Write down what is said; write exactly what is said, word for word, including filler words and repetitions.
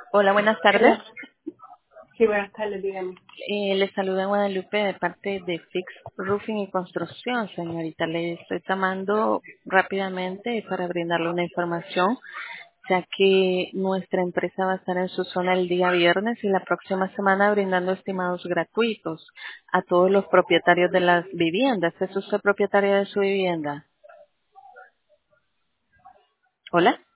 Hola, buenas tardes. Hola. Sí, buenas tardes, dígame. Eh, le saluda Guadalupe de parte de Fix Roofing y Construcción, señorita. Le estoy llamando rápidamente para brindarle una información, ya que nuestra empresa va a estar en su zona el día viernes y la próxima semana brindando estimados gratuitos a todos los propietarios de las viviendas. ¿Es usted propietaria de su vivienda? Hola.